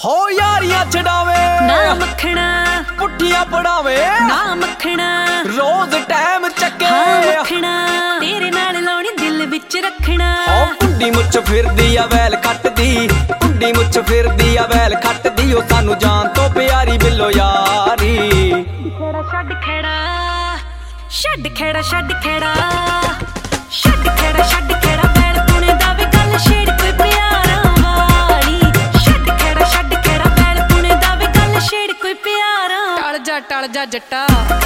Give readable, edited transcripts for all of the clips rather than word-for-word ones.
हो यारियां छड़ावे ना मखना, पुट्ठियां पड़ावे ना मखना, रोज टाइम चके हाँ मखना, तेरे नाल लाउणी दिल विच रखना। हो कुंडी मुछ फिरदी आ वैल खटदी, कुंडी मुछ फिरदी आ वैल खटदी, ओ सानू जान तो प्यारी बिल्लो यारी। छड़ खेड़ा, छड़ खेड़ा, छड़ खेड़ा, छड़ खेड़ा, छड़ खेड़ा, बैल पुणे दा वे गल छेड़ कोई प्यारा वाली। छड़ खेड़ा, छड़ खेड़ा, बैल पुणे दा वे गल छेड़ कोई प्यारा। टल जा जट्टा।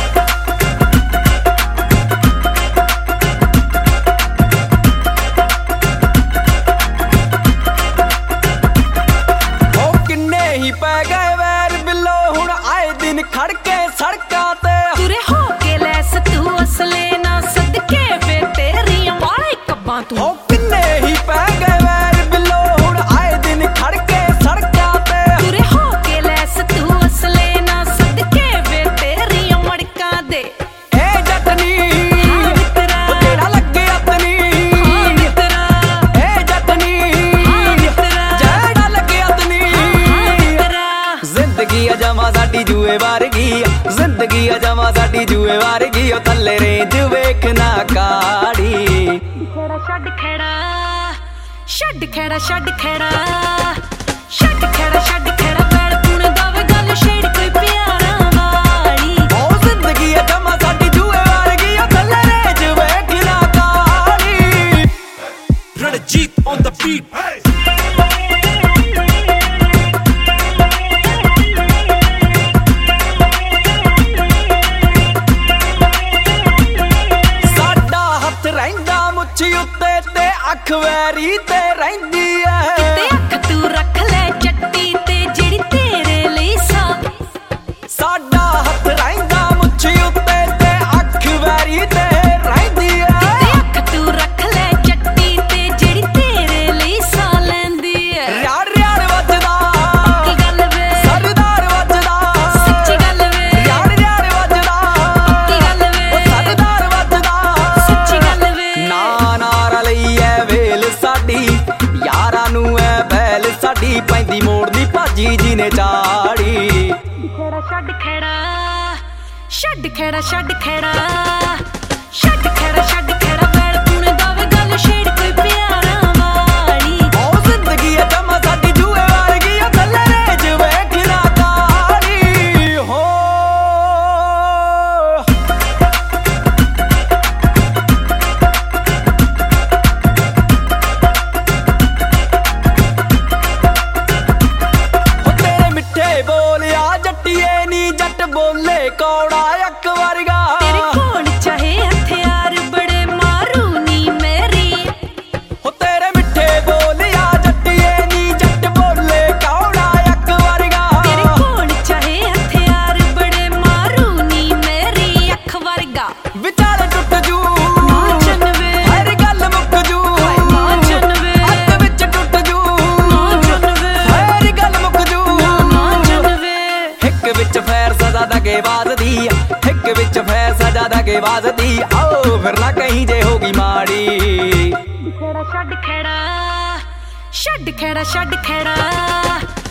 पै गए वैर बिल्लो हुण आए दिन खड़के सड़कां ते तुरे हो के लैस तू असले ना सदके वे तेरियां वाले कब्बां तू। हो किन्ने ही पै गए वैर बिल्लो हुण आए दिन खड़के सड़कां ते तुरे हो के लैस तू असले ना सदके वे तेरियां मड़कां दे। ए जटनी हाँ मित्रा, ओ जेड़ा लगे अपनी हाँ मित्रा, ए जटनी हाँ मित्रा, जेड़ा लगे अपनी जिंदगी अजमा साडी जुए वारगी, जिंदगी अजमा साडी जुए वारगी, ओ थल्ले रेंज वेखना काड़ी। छड़ खेड़ा, छड़ खेड़ा, छड़ खेड़ा, छड़ खेड़ा, छड़ खेड़ा, बैल पुणे दा वे गल छेड़ कोई प्यारा वाली। ओ जिंदगी अजमा साडी जुए वारगी, ओ थल्ले रेंज वेखना काड़ी। Ranjit on the beat. उत्ते ते अख वैरी ते रहिंदी ऐ, ते अख तू रख ले चट्टी ते जेड़ी तेरे ਲਈ साडा हथ रहिंदा मुछ उत्ते ते अख वैरी ते रहिंदी ऐ, ते अख तू रख ले चट्टी ते जेड़ी तेरे ਲਈ ਲੈਂਦੀ ऐ। यार यार वजदा की गल वे सरदार वजदा, सच्ची गल वे यार यार वजदा की गल वे ओ सरदार वजदा, सच्ची गल वे ना नारा लईए वेल साडी यारां नू ऐ बैल साडी पैंदी मोड़ दी भाजी जी ने चाड़ी। छड़ खेड़ा, छड़ खेड़ा, छड़ खेड़ा, छड़ खेड़ा, छड़ खेड़ा, बैल पुणे दा वे गल छेड़ कोई प्यारा वाली। ओ जिंदगी अजमा साडी जुए वारगी, ओ थल्ले रेंज वेखना काड़ी। हो तेरे मिठे बोलिया जट्टिए नी जट बोले कौड़ा अक वर्गा। तेरे कोल चाहे हथियार बड़े मारू नी मेरी। हो तेरे मिठे बोलिया जट्टिए नी जट बोले कौड़ा अक वर्गा। तेरे कोल चाहे हथियार बड़े मारू नी मेरी अख वर्गा। विचार टुट जू नाचन वे हर गल मुक जू, नाचन वे अख विच टुट जू नाचन वे हर गल मुक जू। नाचन वे हिक विच फैर सजा दगे वाजदी, हिक विच फैर सजा दगे वाजदी, आओ फिर ना कहीं जे होगी माड़ी। छड़ खेड़ा, छड़ खेड़ा, छड़ खेड़ा,